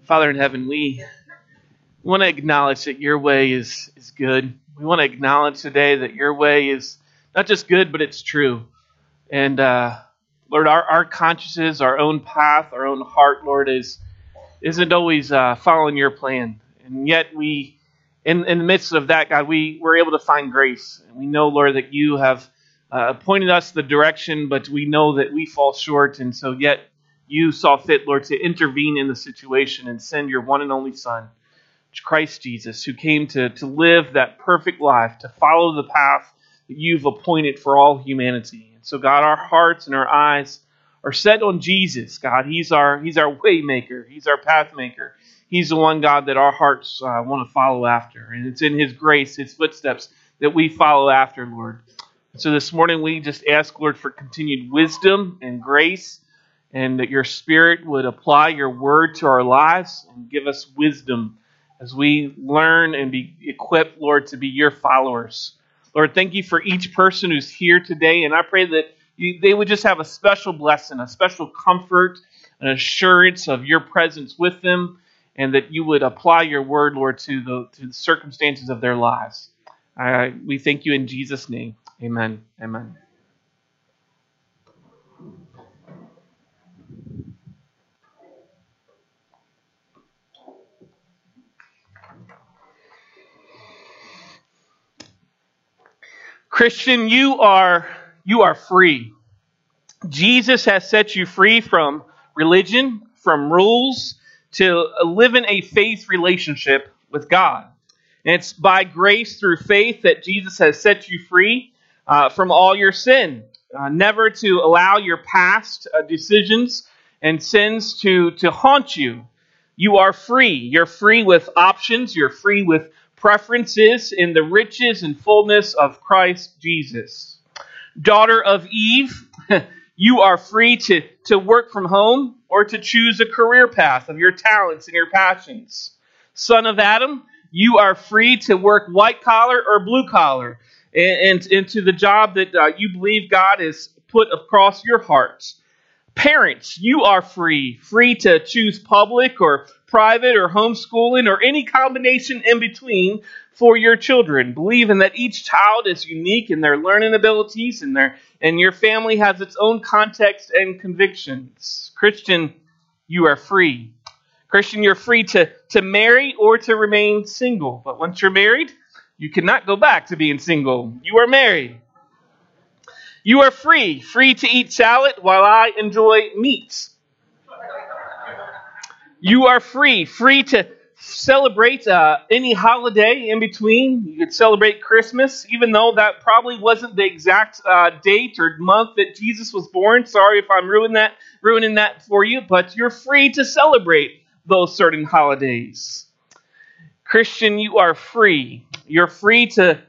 Father in heaven, we want to acknowledge that your way is good. We want to acknowledge today that your way is not just good, but it's true. And Lord, our consciences, our own path, our own heart, Lord, isn't always following your plan. And yet we, in the midst of that, God, we're able to find grace. And we know, Lord, that you have pointed us the direction, but we know that we fall short. And so yet you saw fit, Lord, to intervene in the situation and send your one and only Son, Christ Jesus, who came to live that perfect life, to follow the path that you've appointed for all humanity. And so, God, our hearts and our eyes are set on Jesus, God. He's our way maker. He's our path maker. He's the one, God, that our hearts want to follow after. And it's in His grace, His footsteps, that we follow after, Lord. So this morning we just ask, Lord, for continued wisdom and grace, and that your Spirit would apply your word to our lives and give us wisdom as we learn and be equipped, Lord, to be your followers. Lord, thank you for each person who's here today, and I pray that they would just have a special blessing, a special comfort, an assurance of your presence with them, and that you would apply your word, Lord, to the circumstances of their lives. We thank you in Jesus' name. Amen. Amen. Christian, you are free. Jesus has set you free from religion, from rules, to live in a faith relationship with God. And it's by grace through faith that Jesus has set you free from all your sin. Never to allow your past decisions and sins to haunt you. You are free. You're free with options. You're free with preferences in the riches and fullness of Christ Jesus. Daughter of Eve, you are free to work from home or to choose a career path of your talents and your passions. Son of Adam, you are free to work white collar or blue collar and into the job that you believe God has put across your heart. Parents, you are free to choose public or private or homeschooling or any combination in between for your children, believing that each child is unique in their learning abilities and your family has its own context and convictions. Christian, you are free. Christian, you're free to marry or to remain single. But once you're married, you cannot go back to being single. You are married. You are free to eat salad while I enjoy meat. You are free to celebrate any holiday in between. You could celebrate Christmas, even though that probably wasn't the exact date or month that Jesus was born. Sorry if I'm ruining that for you, but you're free to celebrate those certain holidays. Christian, you are free. You're free to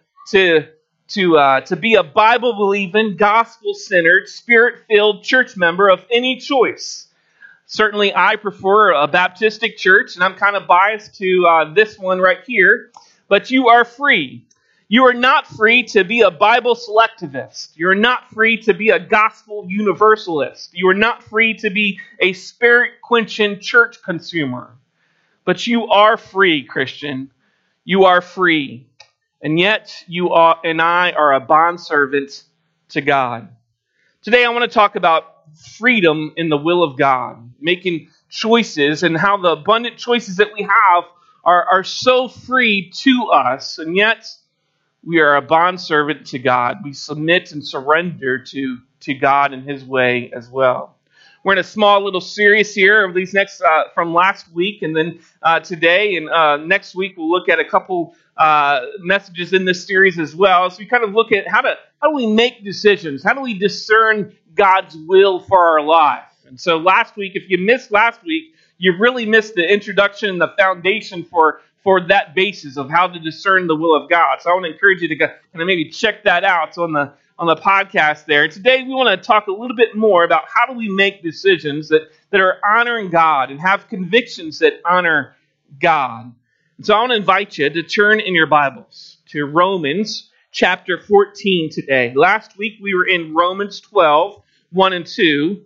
be a Bible-believing, gospel-centered, Spirit-filled church member of any choice. Certainly, I prefer a Baptistic church, and I'm kind of biased to this one right here. But you are free. You are not free to be a Bible selectivist. You're not free to be a gospel universalist. You are not free to be a spirit-quenching church consumer. But you are free, Christian. You are free. And yet, you and I are a bondservant to God. Today, I want to talk about freedom in the will of God, making choices and how the abundant choices that we have are so free to us, and yet we are a bondservant to God. We submit and surrender to God and His way as well. We're in a small little series here of these next from last week and then today, and next week we'll look at a couple messages in this series as well. So we kind of look at how do we make decisions? How do we discern God's will for our life? And so last week, if you missed last week, you really missed the introduction and the foundation for that basis of how to discern the will of God. So I want to encourage you to kind of maybe check that out on the podcast there. And today we want to talk a little bit more about how do we make decisions that are honoring God and have convictions that honor God. And so I want to invite you to turn in your Bibles to Romans chapter 14 today. Last week we were in Romans 12, 1 and 2.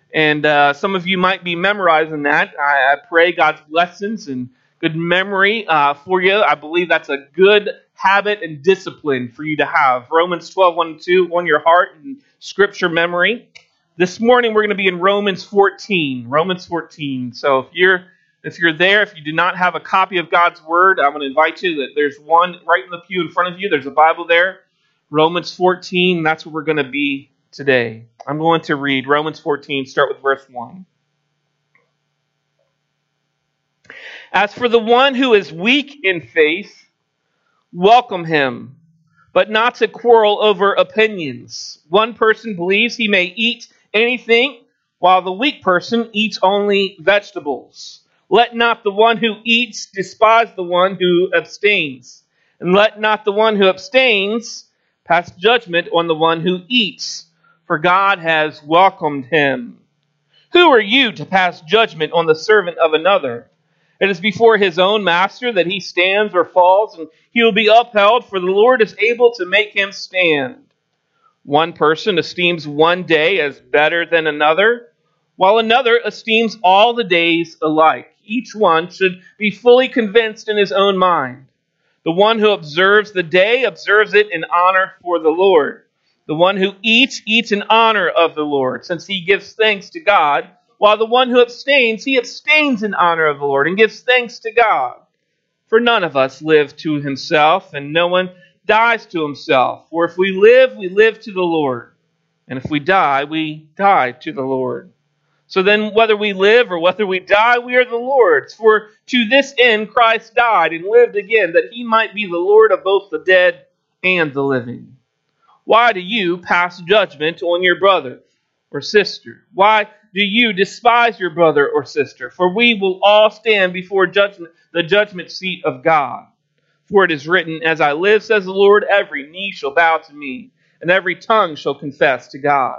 And some of you might be memorizing that. I pray God's blessings and good memory for you. I believe that's a good habit and discipline for you to have. Romans 12, 1 and 2 on your heart and scripture memory. This morning we're going to be in Romans 14. Romans 14. So if you're there, if you do not have a copy of God's Word, I'm going to invite you. That there's one right in the pew in front of you. There's a Bible there. Romans 14, that's where we're going to be today. I'm going to read Romans 14, start with verse 1. As for the one who is weak in faith, welcome him, but not to quarrel over opinions. One person believes he may eat anything, while the weak person eats only vegetables. Let not the one who eats despise the one who abstains, and let not the one who abstains pass judgment on the one who eats, for God has welcomed him. Who are you to pass judgment on the servant of another? It is before his own master that he stands or falls, and he will be upheld, for the Lord is able to make him stand. One person esteems one day as better than another, while another esteems all the days alike. Each one should be fully convinced in his own mind. The one who observes the day observes it in honor for the Lord. The one who eats in honor of the Lord, since he gives thanks to God, while the one who abstains, he abstains in honor of the Lord and gives thanks to God. For none of us live to himself, and no one dies to himself. For if we live to the Lord. And if we die to the Lord. So then, whether we live or whether we die, we are the Lord's. For to this end Christ died and lived again, that he might be the Lord of both the dead and the living. Why do you pass judgment on your brother or sister? Why do you despise your brother or sister? For we will all stand before the judgment seat of God. For it is written, as I live, says the Lord, every knee shall bow to me, and every tongue shall confess to God.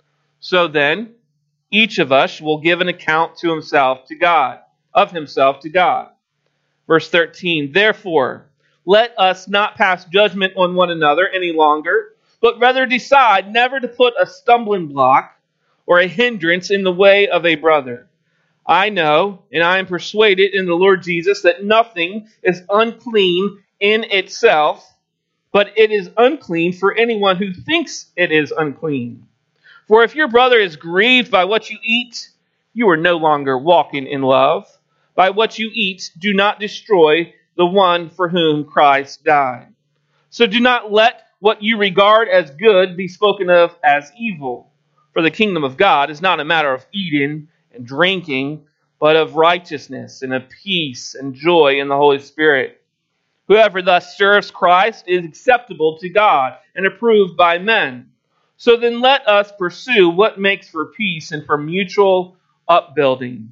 So then, each of us will give an account to himself to God, of himself to God. Verse 13, therefore, let us not pass judgment on one another any longer, but rather decide never to put a stumbling block or a hindrance in the way of a brother. I know, and I am persuaded in the Lord Jesus, that nothing is unclean in itself, but it is unclean for anyone who thinks it is unclean. For if your brother is grieved by what you eat, you are no longer walking in love. By what you eat, do not destroy the one for whom Christ died. So do not let what you regard as good be spoken of as evil. For the kingdom of God is not a matter of eating and drinking, but of righteousness and of peace and joy in the Holy Spirit. Whoever thus serves Christ is acceptable to God and approved by men. So then let us pursue what makes for peace and for mutual upbuilding.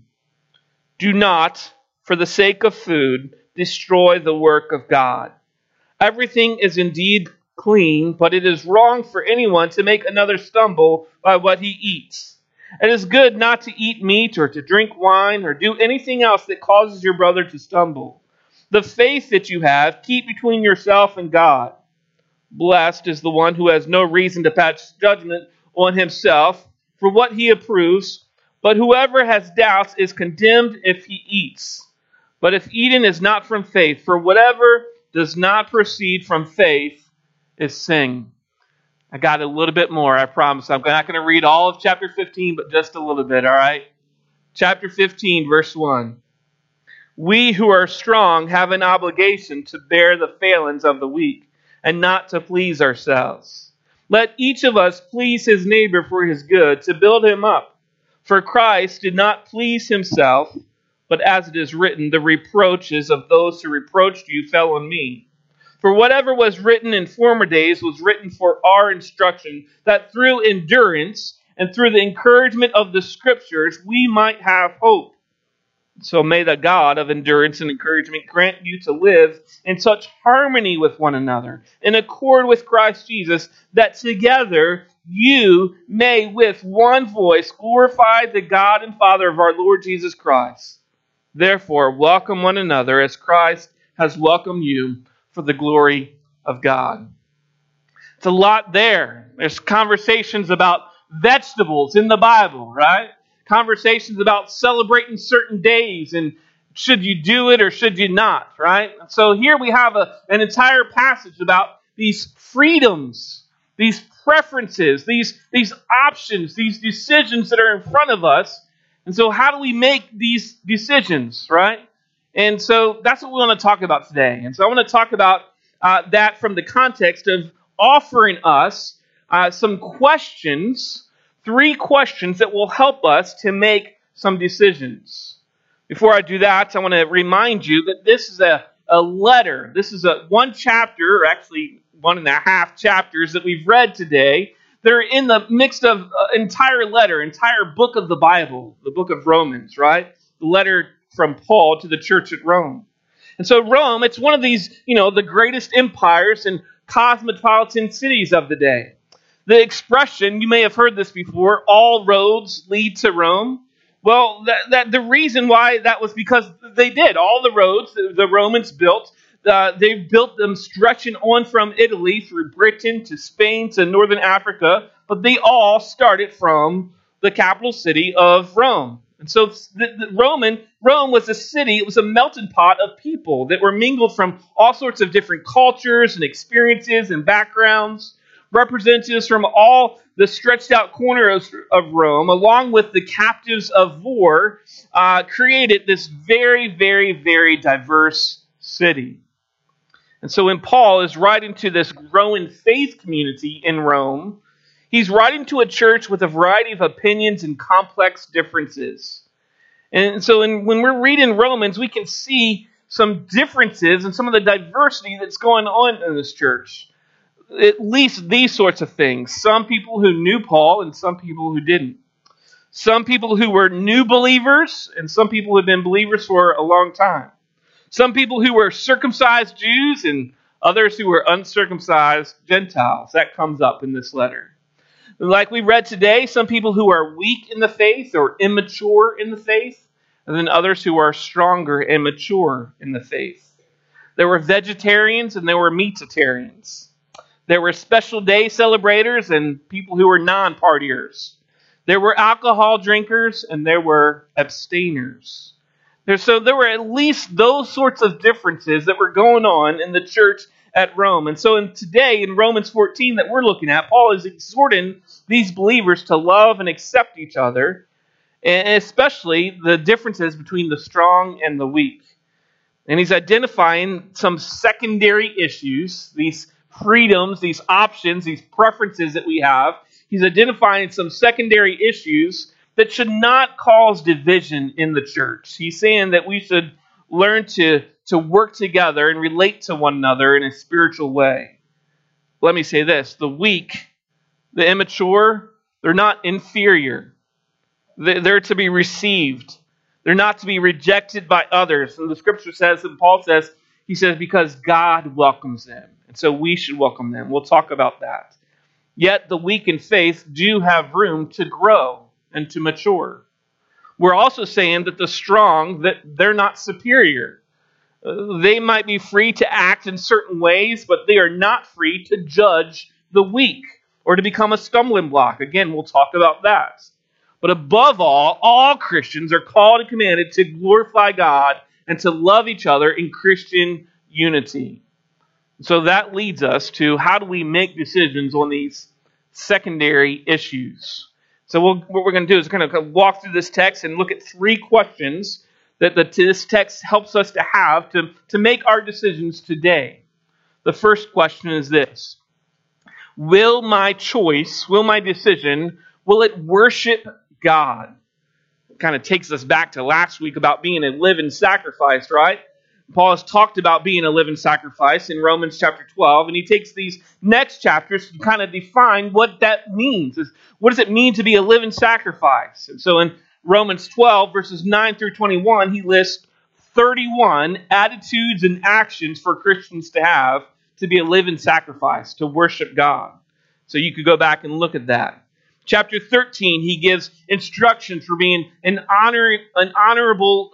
Do not, for the sake of food, destroy the work of God. Everything is indeed clean, but it is wrong for anyone to make another stumble by what he eats. It is good not to eat meat or to drink wine or do anything else that causes your brother to stumble. The faith that you have, keep between yourself and God. Blessed is the one who has no reason to pass judgment on himself for what he approves, but whoever has doubts is condemned if he eats. But if eating is not from faith, for whatever does not proceed from faith is sin. I got a little bit more, I promise. I'm not going to read all of chapter 15, but just a little bit, all right? Chapter 15, verse 1. We who are strong have an obligation to bear the failings of the weak, and not to please ourselves. Let each of us please his neighbor for his good, to build him up. For Christ did not please himself, but as it is written, the reproaches of those who reproached you fell on me. For whatever was written in former days was written for our instruction, that through endurance and through the encouragement of the Scriptures we might have hope. So may the God of endurance and encouragement grant you to live in such harmony with one another, in accord with Christ Jesus, that together you may with one voice glorify the God and Father of our Lord Jesus Christ. Therefore, welcome one another as Christ has welcomed you for the glory of God. It's a lot there. There's conversations about vegetables in the Bible, right? conversations about celebrating certain days and should you do it or should you not, right? So here we have an entire passage about these freedoms, these preferences, these options, these decisions that are in front of us. And so how do we make these decisions, right? And so that's what we want to talk about today. And so I want to talk about that from the context of offering us some questions, 3 questions that will help us to make some decisions. Before I do that, I want to remind you that this is a letter. This is one chapter, or actually 1.5 chapters that we've read today. They're in the mix of entire letter, entire book of the Bible, the book of Romans, right? The letter from Paul to the church at Rome. And so Rome, it's one of these, the greatest empires and cosmopolitan cities of the day. The expression, you may have heard this before, all roads lead to Rome. Well, the reason why that was because they did. All the roads the Romans built, they built them stretching on from Italy through Britain to Spain to northern Africa, but they all started from the capital city of Rome. And so Rome was a city, it was a melting pot of people that were mingled from all sorts of different cultures and experiences and backgrounds. Representatives from all the stretched out corners of Rome, along with the captives of war, created this very, very, very diverse city. And so when Paul is writing to this growing faith community in Rome, he's writing to a church with a variety of opinions and complex differences. And so when we're reading Romans, we can see some differences and some of the diversity that's going on in this church. At least these sorts of things. Some people who knew Paul and some people who didn't. Some people who were new believers and some people who had been believers for a long time. Some people who were circumcised Jews and others who were uncircumcised Gentiles. That comes up in this letter. Like we read today, some people who are weak in the faith or immature in the faith, and then others who are stronger and mature in the faith. There were vegetarians and there were meatitarians. There were special day celebrators and people who were non-partiers. There were alcohol drinkers and there were abstainers. So there were at least those sorts of differences that were going on in the church at Rome. And so today in Romans 14 that we're looking at, Paul is exhorting these believers to love and accept each other, and especially the differences between the strong and the weak. And he's identifying some secondary issues, these freedoms, these options, these preferences that we have. He's identifying some secondary issues that should not cause division in the church. He's saying that we should learn to work together and relate to one another in a spiritual way. Let me say this. The weak, the immature, they're not inferior. They're to be received. They're not to be rejected by others. And the scripture says, and Paul says, he says, because God welcomes them. And so we should welcome them. We'll talk about that. Yet the weak in faith do have room to grow and to mature. We're also saying that the strong, that they're not superior. They might be free to act in certain ways, but they are not free to judge the weak or to become a stumbling block. Again, we'll talk about that. But above all Christians are called and commanded to glorify God and to love each other in Christian unity. So that leads us to how do we make decisions on these secondary issues. So what we're going to do is kind of walk through this text and look at 3 questions that this text helps us to have to make our decisions today. The first question is this: will my choice, will my decision, will it worship God? It kind of takes us back to last week about being a living sacrifice, right? Paul has talked about being a living sacrifice in Romans chapter 12, and he takes these next chapters to kind of define what that means. What does it mean to be a living sacrifice? And so in Romans 12, verses 9 through 21, he lists 31 attitudes and actions for Christians to have to be a living sacrifice, to worship God. So you could go back and look at that. Chapter 13, he gives instructions for being an honorable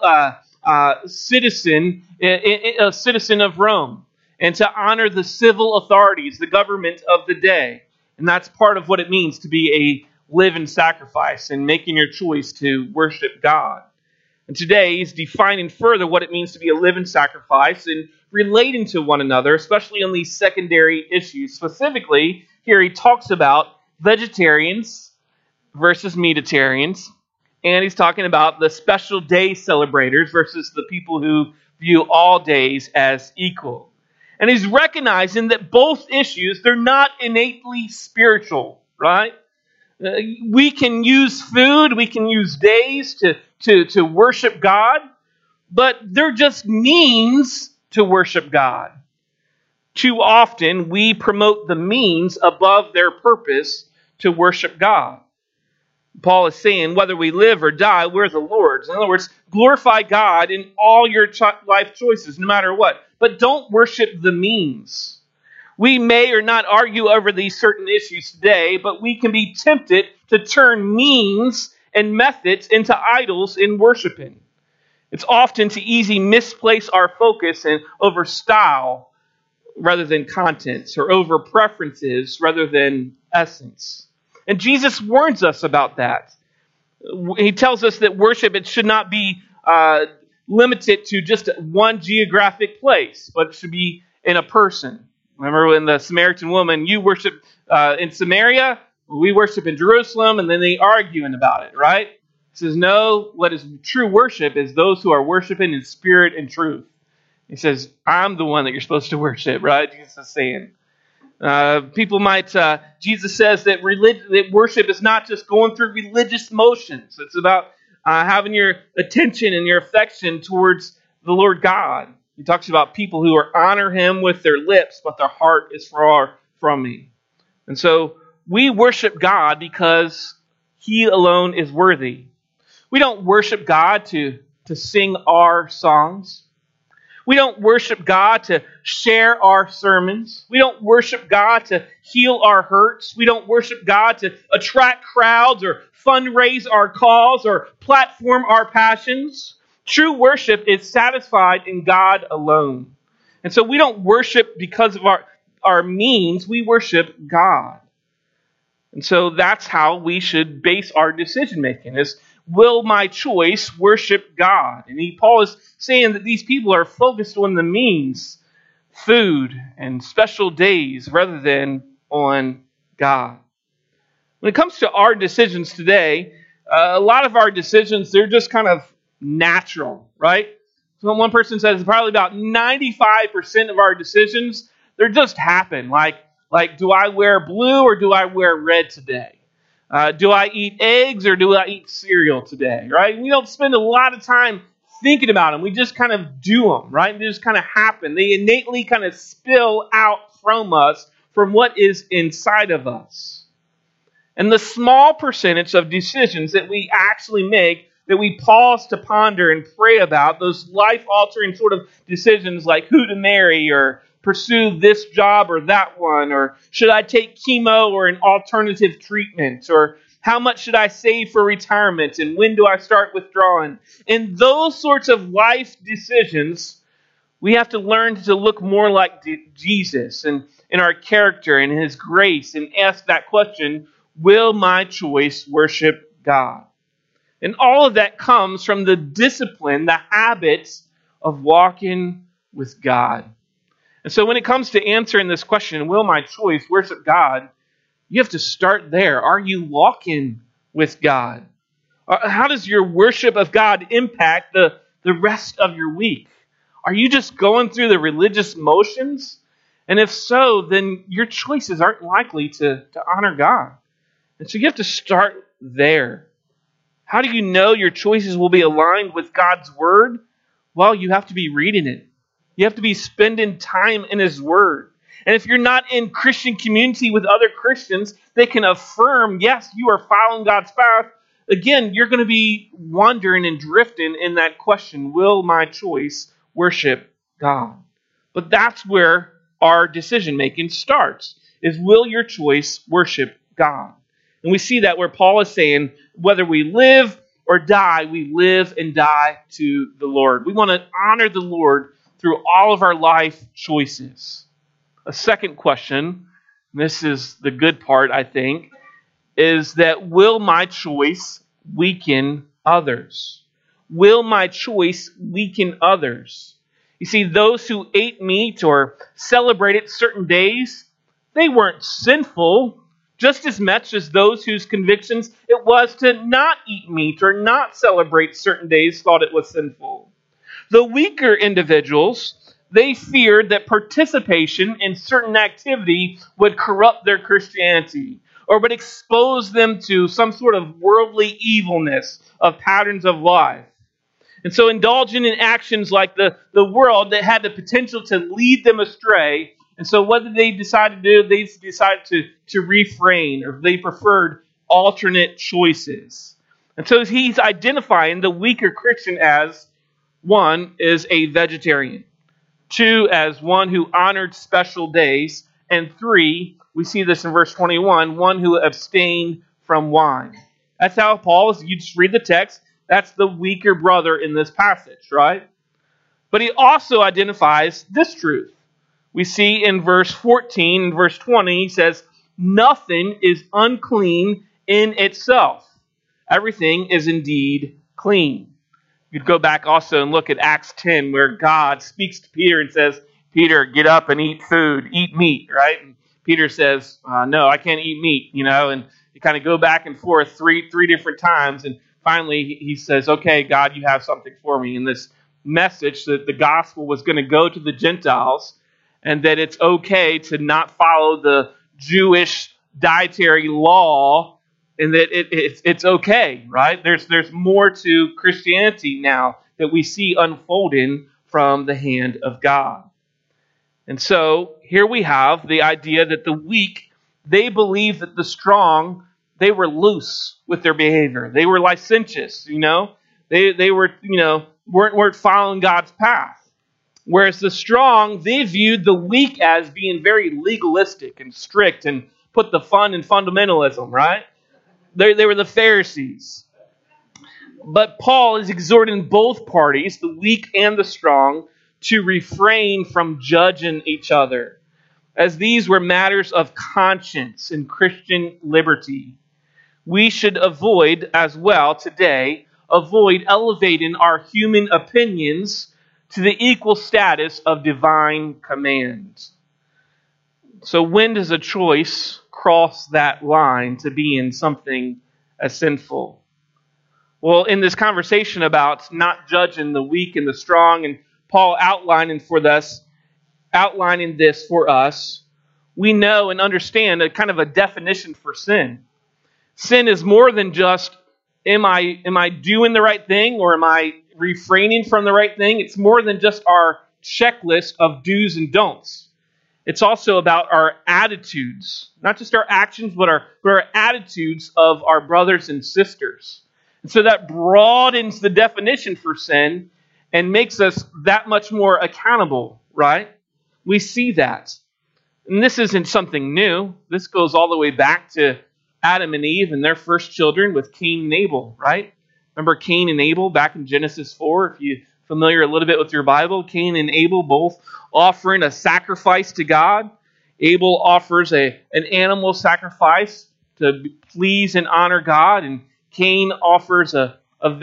citizen, a citizen of Rome, and to honor the civil authorities, the government of the day. And that's part of what it means to be a living sacrifice and making your choice to worship God. And today he's defining further what it means to be a living sacrifice and relating to one another, especially on these secondary issues. Specifically, here he talks about vegetarians versus meatitarians, and he's talking about the special day celebrators versus the people who view all days as equal. And he's recognizing that both issues, they're not innately spiritual, right? We can use food, we can use days to worship God, but they're just means to worship God. Too often, we promote the means above their purpose to worship God. Paul is saying, whether we live or die, we're the Lord's. In other words, glorify God in all your life choices, no matter what. But don't worship the means. We may or not argue over these certain issues today, but we can be tempted to turn means and methods into idols in worshiping. It's often to easy misplace our focus and over style rather than contents, or over preferences rather than essence. And Jesus warns us about that. He tells us that worship, it should not be limited to just one geographic place, but it should be in a person. Remember when the Samaritan woman, you worship in Samaria, we worship in Jerusalem, and then they arguing about it, right? He says, no, what is true worship is those who are worshiping in spirit and truth. He says, I'm the one that you're supposed to worship, right? Jesus is saying. Jesus says that that worship is not just going through religious motions. It's about having your attention and your affection towards the Lord God. He talks about people who honor Him with their lips, but their heart is far from me. And so we worship God because He alone is worthy. We don't worship God to sing our songs. We don't worship God to share our sermons. We don't worship God to heal our hurts. We don't worship God to attract crowds or fundraise our cause or platform our passions. True worship is satisfied in God alone. And so we don't worship because of our means. We worship God. And so that's how we should base our decision making, is will my choice worship God? And Paul is saying that these people are focused on the means, food, and special days rather than on God. When it comes to our decisions today, a lot of our decisions, they're just kind of natural, right? So one person says probably about 95% of our decisions, they just happen. Like, do I wear blue or do I wear red today? Do I eat eggs or do I eat cereal today, right? We don't spend a lot of time thinking about them. We just kind of do them, right? They just kind of happen. They innately kind of spill out from us, from what is inside of us. And the small percentage of decisions that we actually make, that we pause to ponder and pray about, those life-altering sort of decisions like who to marry or pursue this job or that one, or should I take chemo or an alternative treatment, or how much should I save for retirement, and when do I start withdrawing? In those sorts of life decisions, we have to learn to look more like Jesus and in our character and His grace, and ask that question, will my choice worship God? And all of that comes from the discipline, the habits of walking with God. And so when it comes to answering this question, will my choice worship God, you have to start there. Are you walking with God? How does your worship of God impact the rest of your week? Are you just going through the religious motions? And if so, then your choices aren't likely to honor God. And so you have to start there. How do you know your choices will be aligned with God's Word? Well, you have to be reading it. You have to be spending time in His Word. And if you're not in Christian community with other Christians, they can affirm, yes, you are following God's path. Again, you're going to be wandering and drifting in that question, will my choice worship God? But that's where our decision making starts, is will your choice worship God? And we see that where Paul is saying, whether we live or die, we live and die to the Lord. We want to honor the Lord through all of our life choices. A second question, and this is the good part, I think, is that will my choice weaken others? Will my choice weaken others? You see, those who ate meat or celebrated certain days, they weren't sinful just as much as those whose convictions it was to not eat meat or not celebrate certain days thought it was sinful. The weaker individuals, they feared that participation in certain activity would corrupt their Christianity or would expose them to some sort of worldly evilness of patterns of life. And so indulging in actions like the world that had the potential to lead them astray. And so what did they decide to do? They decided to refrain, or they preferred alternate choices. And so he's identifying the weaker Christian as, one, is a vegetarian. Two, as one who honored special days. And three, we see this in verse 21, one who abstained from wine. That's how Paul is. You just read the text. That's the weaker brother in this passage, right? But he also identifies this truth. We see in verse 14 and verse 20, he says, nothing is unclean in itself. Everything is indeed clean. You could go back also and look at Acts 10, where God speaks to Peter and says, Peter, get up and eat food, eat meat, right? And Peter says, no, I can't eat meat, and you kind of go back and forth three different times, and finally he says, okay, God, you have something for me. And this message that the gospel was going to go to the Gentiles, and that it's okay to not follow the Jewish dietary law, and that it's okay, right? There's more to Christianity now that we see unfolding from the hand of God. And so here we have the idea that the weak, they believe that the strong, they were loose with their behavior. They were licentious, They were, weren't following God's path. Whereas the strong, they viewed the weak as being very legalistic and strict and put the fun in fundamentalism, right? They were the Pharisees. But Paul is exhorting both parties, the weak and the strong, to refrain from judging each other, as these were matters of conscience and Christian liberty. We should avoid as well today, elevating our human opinions to the equal status of divine commands. So when does a choice cross that line to being something as sinful? Well, in this conversation about not judging the weak and the strong, and Paul outlining this for us, we know and understand a kind of a definition for sin. Sin is more than just, am I doing the right thing, or am I refraining from the right thing? It's more than just our checklist of do's and don'ts. It's also about our attitudes, not just our actions, but our attitudes of our brothers and sisters. And so that broadens the definition for sin and makes us that much more accountable, right? We see that. And this isn't something new. This goes all the way back to Adam and Eve and their first children with Cain and Abel, right? Remember Cain and Abel back in Genesis 4? If you're familiar a little bit with your Bible, Cain and Abel both offering a sacrifice to God. Abel offers an animal sacrifice to please and honor God, and Cain offers a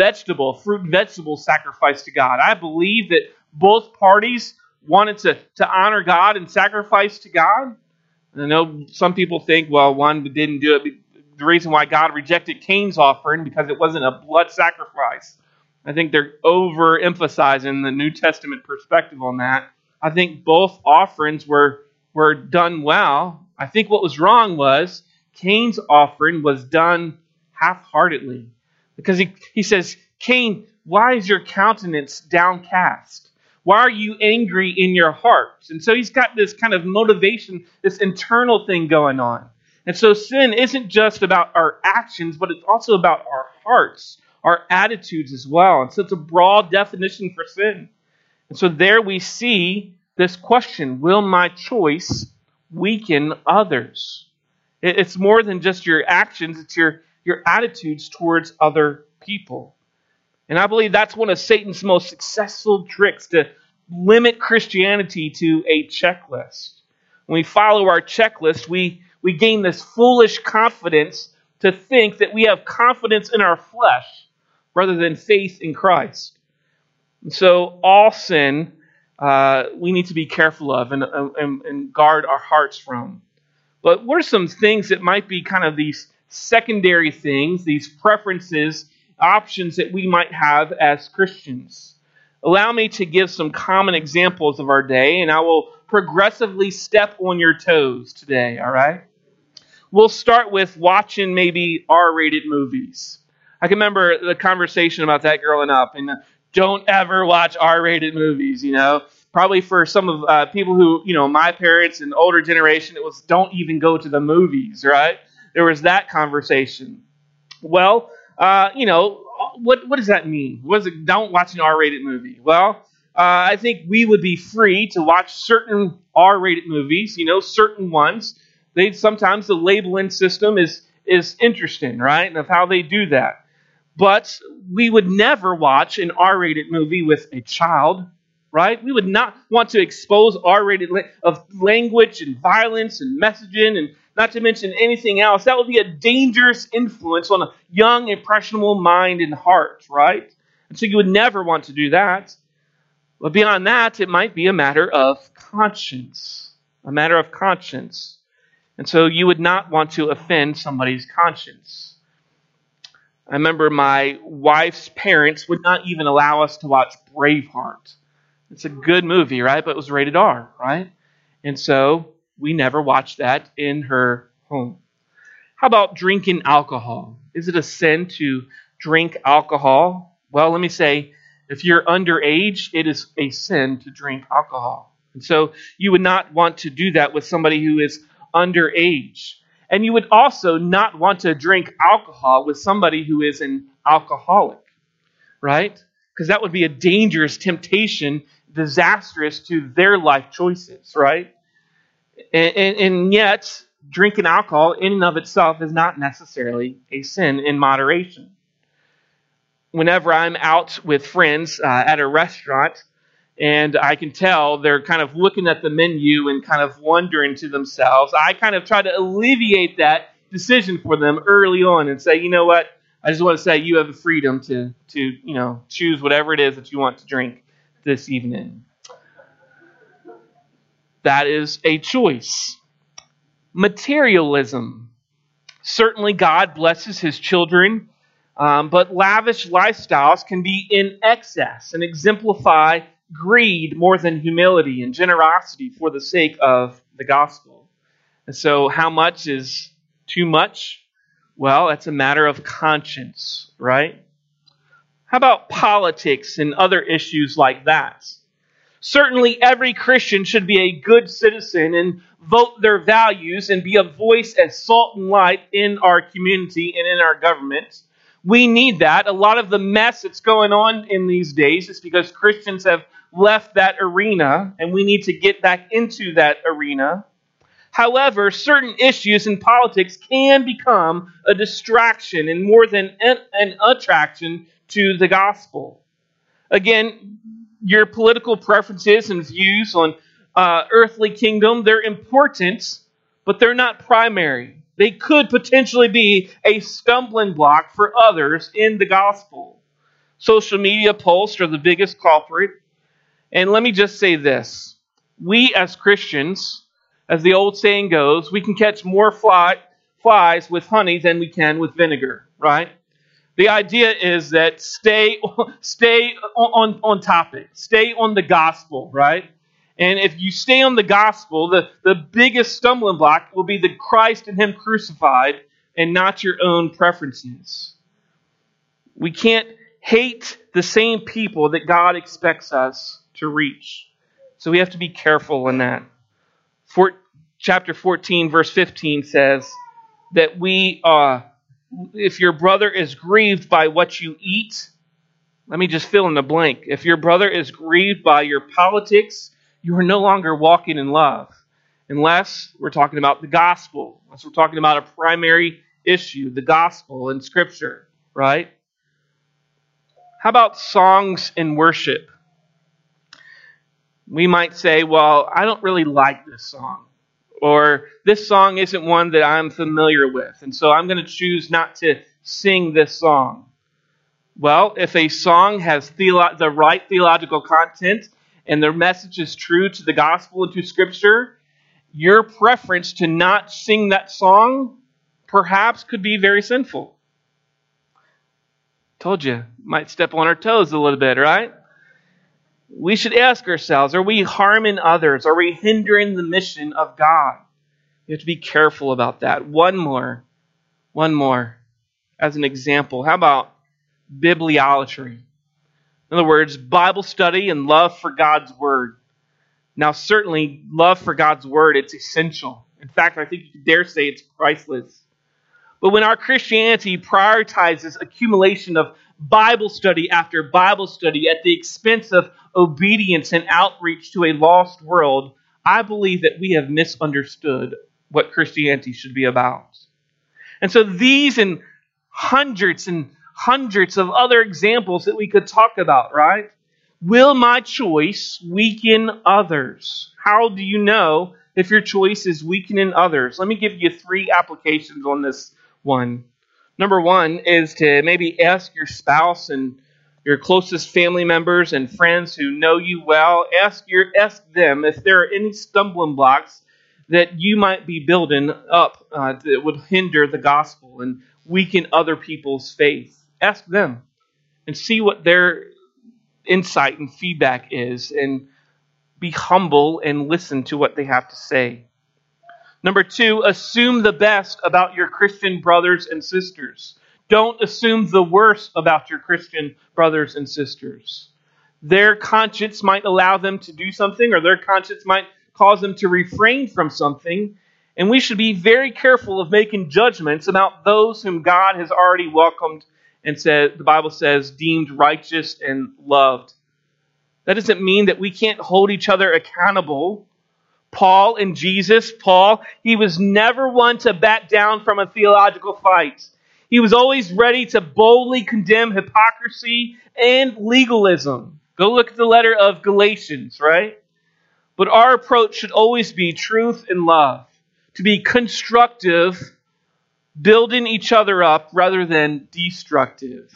fruit and vegetable sacrifice to God. I believe that both parties wanted to honor God and sacrifice to God. And I know some people think, well, one didn't do it. The reason why God rejected Cain's offering because it wasn't a blood sacrifice. I think they're overemphasizing the New Testament perspective on that. I think both offerings were done well. I think what was wrong was Cain's offering was done half-heartedly. Because he says, Cain, why is your countenance downcast? Why are you angry in your heart? And so he's got this kind of motivation, this internal thing going on. And so sin isn't just about our actions, but it's also about our hearts, our attitudes as well. And so it's a broad definition for sin. And so there we see this question, will my choice weaken others? It's more than just your actions, it's your attitudes towards other people. And I believe that's one of Satan's most successful tricks, to limit Christianity to a checklist. When we follow our checklist, we gain this foolish confidence to think that we have confidence in our flesh rather than faith in Christ. And so all sin we need to be careful of and guard our hearts from. But what are some things that might be kind of these secondary things, these preferences, options that we might have as Christians? Allow me to give some common examples of our day, and I will progressively step on your toes today, all right? We'll start with watching maybe R-rated movies. I can remember the conversation about that growing up, and don't ever watch R-rated movies, Probably for some of people who, my parents and older generation, it was don't even go to the movies, right? There was that conversation. Well, what does that mean? What is it? Don't watch an R-rated movie. Well, I think we would be free to watch certain R-rated movies, certain ones. Sometimes the labeling system is interesting, right? And of how they do that. But we would never watch an R-rated movie with a child, right? We would not want to expose R-rated of language and violence and messaging and not to mention anything else. That would be a dangerous influence on a young, impressionable mind and heart, right? And so you would never want to do that. But beyond that, it might be a matter of conscience. A matter of conscience. And so you would not want to offend somebody's conscience. I remember my wife's parents would not even allow us to watch Braveheart. It's a good movie, right? But it was rated R, right? And so we never watched that in her home. How about drinking alcohol? Is it a sin to drink alcohol? Well, let me say, if you're underage, it is a sin to drink alcohol. And so you would not want to do that with somebody who is underage. And you would also not want to drink alcohol with somebody who is an alcoholic, right? Because that would be a dangerous temptation, disastrous to their life choices, right? And yet, drinking alcohol in and of itself is not necessarily a sin in moderation. Whenever I'm out with friends at a restaurant, and I can tell they're kind of looking at the menu and kind of wondering to themselves, I kind of try to alleviate that decision for them early on and say, you know what? I just want to say you have the freedom to choose whatever it is that you want to drink this evening. That is a choice. Materialism. Certainly God blesses his children, but lavish lifestyles can be in excess and exemplify greed more than humility and generosity for the sake of the gospel. And so how much is too much? Well, that's a matter of conscience, right? How about politics and other issues like that? Certainly every Christian should be a good citizen and vote their values and be a voice as salt and light in our community and in our government. We need that. A lot of the mess that's going on in these days is because Christians have left that arena, and we need to get back into that arena. However, certain issues in politics can become a distraction and more than an attraction to the gospel. Again, your political preferences and views on earthly kingdom, they're important, but they're not primary. They could potentially be a stumbling block for others in the gospel. Social media posts are the biggest culprit. And let me just say this. We as Christians, as the old saying goes, we can catch more flies with honey than we can with vinegar, right? The idea is that stay on topic. Stay on the gospel, right? And if you stay on the gospel, the biggest stumbling block will be the Christ and Him crucified and not your own preferences. We can't hate the same people that God expects us to reach. So we have to be careful in that. Chapter 14, verse 15 says that if your brother is grieved by what you eat, let me just fill in the blank. If your brother is grieved by your politics, you are no longer walking in love. Unless we're talking about the gospel. Unless we're talking about a primary issue, the gospel in Scripture, right? How about songs and worship? We might say, well, I don't really like this song. Or this song isn't one that I'm familiar with, and so I'm going to choose not to sing this song. Well, if a song has the right theological content and their message is true to the gospel and to Scripture, your preference to not sing that song perhaps could be very sinful. Told you, might step on our toes a little bit, right? We should ask ourselves, are we harming others? Are we hindering the mission of God? You have to be careful about that. One more as an example. How about bibliolatry? In other words, Bible study and love for God's Word. Now, certainly, love for God's Word, it's essential. In fact, I think you could dare say it's priceless. But when our Christianity prioritizes accumulation of Bible study after Bible study at the expense of obedience and outreach to a lost world, I believe that we have misunderstood what Christianity should be about. And so these and hundreds of other examples that we could talk about, right? Will my choice weaken others? How do you know if your choice is weakening others? Let me give you 3 applications on this one. Number 1 is to maybe ask your spouse and your closest family members and friends who know you well, ask them if there are any stumbling blocks that you might be building up that would hinder the gospel and weaken other people's faith. Ask them and see what their insight and feedback is, and be humble and listen to what they have to say. Number 2, assume the best about your Christian brothers and sisters. Don't assume the worst about your Christian brothers and sisters. Their conscience might allow them to do something, or their conscience might cause them to refrain from something. And we should be very careful of making judgments about those whom God has already welcomed and said, the Bible says, deemed righteous and loved. That doesn't mean that we can't hold each other accountable. Paul, he was never one to back down from a theological fight. He was always ready to boldly condemn hypocrisy and legalism. Go look at the letter of Galatians, right? But our approach should always be truth and love, to be constructive, building each other up rather than destructive.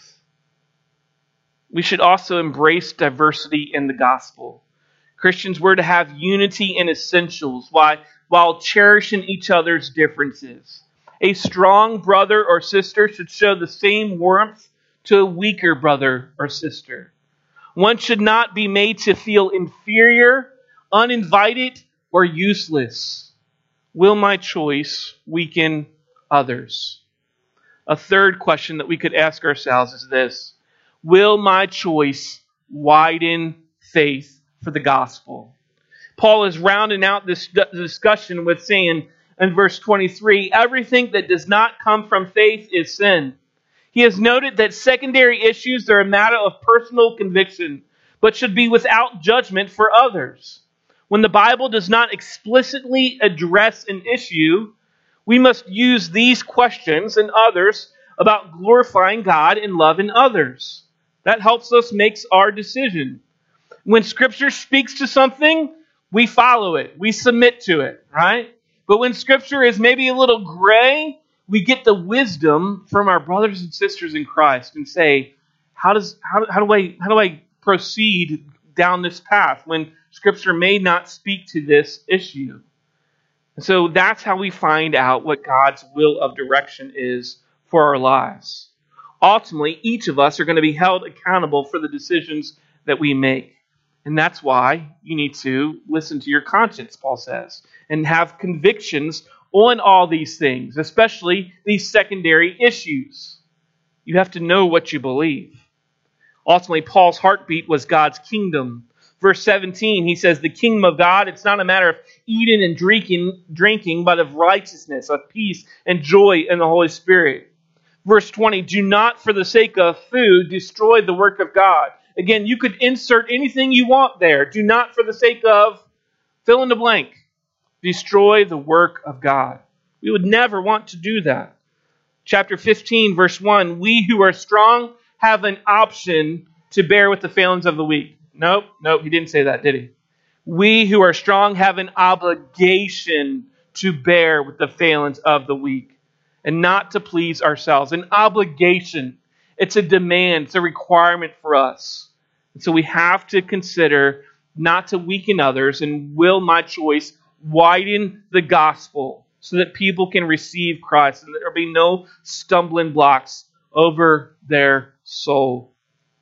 We should also embrace diversity in the gospel. Christians were to have unity in essentials while cherishing each other's differences. A strong brother or sister should show the same warmth to a weaker brother or sister. One should not be made to feel inferior, uninvited, or useless. Will my choice weaken others? A third question that we could ask ourselves is this: will my choice widen faith for the gospel? Paul is rounding out this discussion with saying in verse 23, everything that does not come from faith is sin. He has noted that secondary issues are a matter of personal conviction, but should be without judgment for others. When the Bible does not explicitly address an issue, we must use these questions and others about glorifying God and loving others. That helps us make our decision. When Scripture speaks to something, we follow it. We submit to it, right? But when Scripture is maybe a little gray, we get the wisdom from our brothers and sisters in Christ and say, how do I proceed down this path when Scripture may not speak to this issue? And so that's how we find out what God's will of direction is for our lives. Ultimately, each of us are going to be held accountable for the decisions that we make. And that's why you need to listen to your conscience, Paul says, and have convictions on all these things, especially these secondary issues. You have to know what you believe. Ultimately, Paul's heartbeat was God's kingdom. Verse 17, he says, the kingdom of God, it's not a matter of eating and drinking, but of righteousness, of peace, and joy in the Holy Spirit. Verse 20, do not for the sake of food destroy the work of God. Again, you could insert anything you want there. Do not for the sake of, fill in the blank, destroy the work of God. We would never want to do that. Chapter 15, verse 1, we who are strong have an option to bear with the failings of the weak. Nope, he didn't say that, did he? We who are strong have an obligation to bear with the failings of the weak and not to please ourselves. An obligation. It's a demand. It's a requirement for us. And so we have to consider not to weaken others and will my choice widen the gospel so that people can receive Christ and there will be no stumbling blocks over their soul.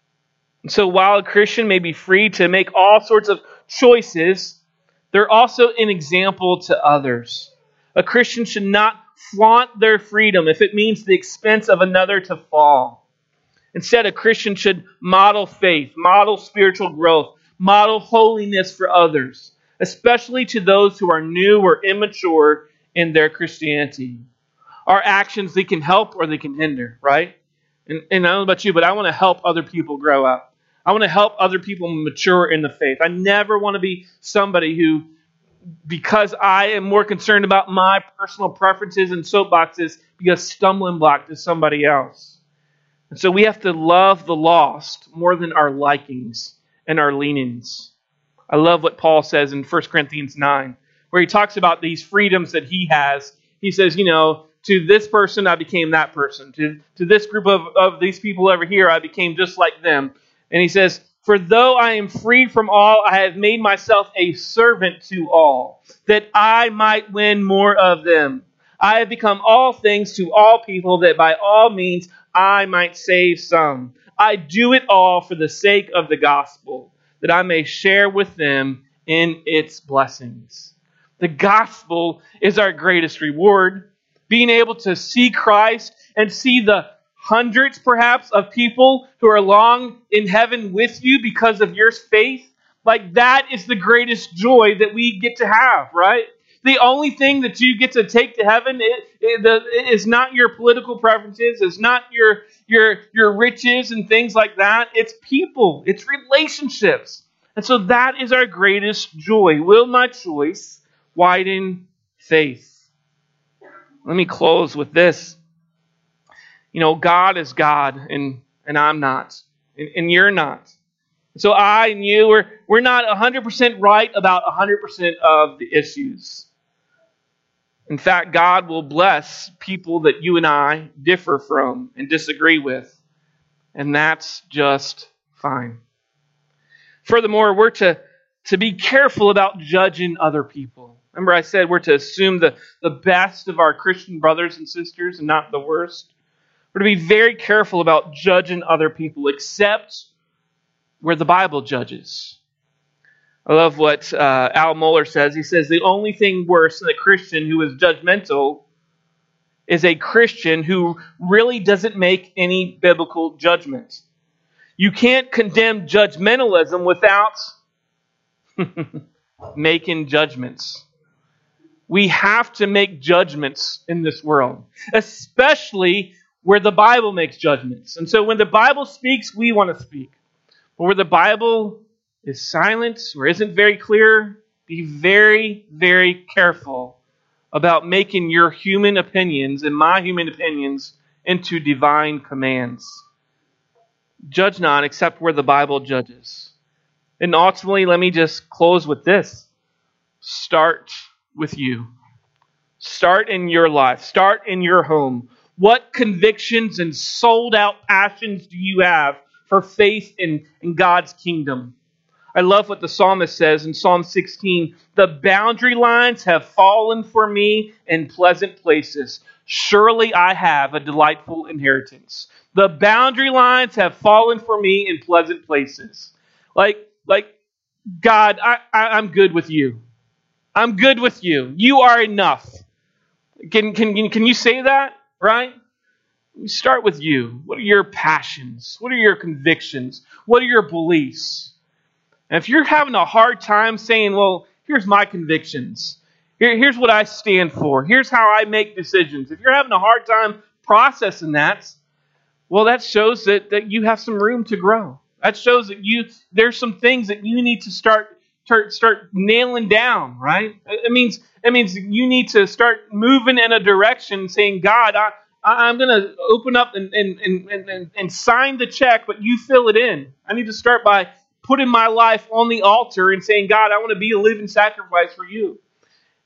And so while a Christian may be free to make all sorts of choices, they're also an example to others. A Christian should not flaunt their freedom if it means the expense of another to fall. Instead, a Christian should model faith, model spiritual growth, model holiness for others, especially to those who are new or immature in their Christianity. Our actions, they can help or they can hinder, right? And I don't know about you, but I want to help other people grow up. I want to help other people mature in the faith. I never want to be somebody who, because I am more concerned about my personal preferences and soapboxes, be a stumbling block to somebody else. And so we have to love the lost more than our likings and our leanings. I love what Paul says in 1 Corinthians 9, where he talks about these freedoms that he has. He says, to this person, I became that person. To this group of these people over here, I became just like them. And he says, for though I am freed from all, I have made myself a servant to all, that I might win more of them. I have become all things to all people, that by all means I might save some. I do it all for the sake of the gospel, that I may share with them in its blessings. The gospel is our greatest reward. Being able to see Christ and see the hundreds, perhaps, of people who are along in heaven with you because of your faith, like that is the greatest joy that we get to have, right? The only thing that you get to take to heaven is not your political preferences, it's not your riches and things like that. It's people, it's relationships. And so that is our greatest joy. Will my choice widen faith? Let me close with this. God is God, and I'm not, and you're not. So I and you, we're not 100% right about 100% of the issues. In fact, God will bless people that you and I differ from and disagree with, and that's just fine. Furthermore, we're to be careful about judging other people. Remember I said we're to assume the best of our Christian brothers and sisters and not the worst. We're to be very careful about judging other people, except where the Bible judges. I love what Al Mohler says. He says, the only thing worse than a Christian who is judgmental is a Christian who really doesn't make any biblical judgments. You can't condemn judgmentalism without making judgments. We have to make judgments in this world, especially where the Bible makes judgments. And so when the Bible speaks, we want to speak. But where the Bible is silent or isn't very clear, be very, very careful about making your human opinions and my human opinions into divine commands. Judge not except where the Bible judges. And ultimately, let me just close with this. Start with you. Start in your life. Start in your home. What convictions and sold out passions do you have for faith in God's kingdom? I love what the psalmist says in Psalm 16. The boundary lines have fallen for me in pleasant places. Surely I have a delightful inheritance. The boundary lines have fallen for me in pleasant places. Like God, I'm good with you. I'm good with you. You are enough. Can you say that? Right? Start with you. What are your passions? What are your convictions? What are your beliefs? And if you're having a hard time saying, well, here's my convictions. Here's what I stand for. Here's how I make decisions. If you're having a hard time processing that, well, that shows that you have some room to grow. That shows that there's some things that you need to start nailing down, right? It means you need to start moving in a direction saying, God, I'm going to open up and sign the check, but you fill it in. I need to start by putting my life on the altar and saying, God, I want to be a living sacrifice for you.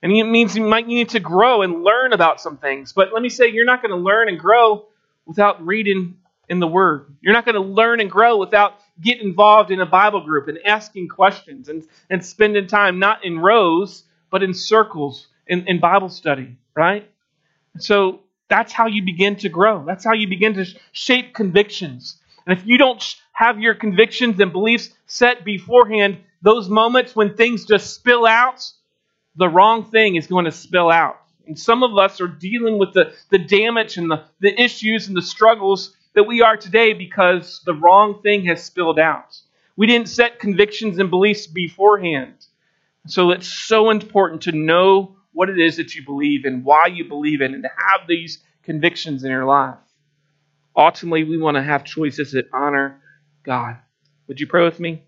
And it means you might need to grow and learn about some things. But let me say, you're not going to learn and grow without reading in the Word. You're not going to learn and grow without getting involved in a Bible group and asking questions and spending time not in rows, but in circles in Bible study, right? So that's how you begin to grow. That's how you begin to shape convictions. And if you don't have your convictions and beliefs set beforehand, those moments when things just spill out, the wrong thing is going to spill out. And some of us are dealing with the damage and the issues and the struggles that we are today because the wrong thing has spilled out. We didn't set convictions and beliefs beforehand. So it's so important to know what it is that you believe and why you believe it and to have these convictions in your life. Ultimately, we want to have choices that honor God. Would you pray with me?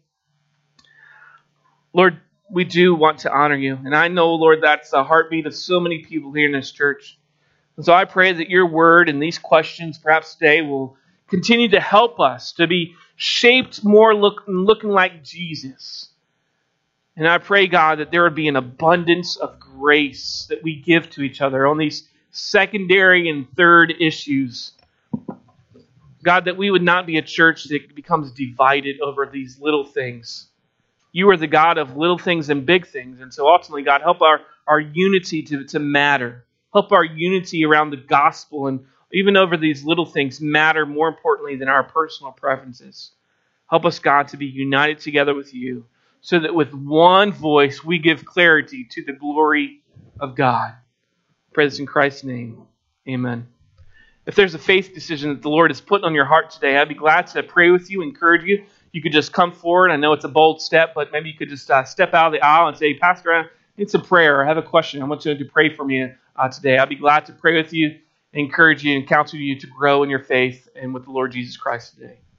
Lord, we do want to honor you. And I know, Lord, that's the heartbeat of so many people here in this church. And so I pray that your word and these questions perhaps today will continue to help us to be shaped more looking like Jesus. And I pray, God, that there would be an abundance of grace that we give to each other on these secondary and third issues. God, that we would not be a church that becomes divided over these little things. You are the God of little things and big things. And so ultimately, God, help our unity to matter. Help our unity around the gospel and even over these little things matter more importantly than our personal preferences. Help us, God, to be united together with you so that with one voice we give clarity to the glory of God. I pray this in Christ's name. Amen. If there's a faith decision that the Lord has put on your heart today, I'd be glad to pray with you, encourage you. You could just come forward. I know it's a bold step, but maybe you could just step out of the aisle and say, Pastor, I need some prayer. I have a question. I want you to pray for me today. I'd be glad to pray with you, encourage you, and counsel you to grow in your faith and with the Lord Jesus Christ today.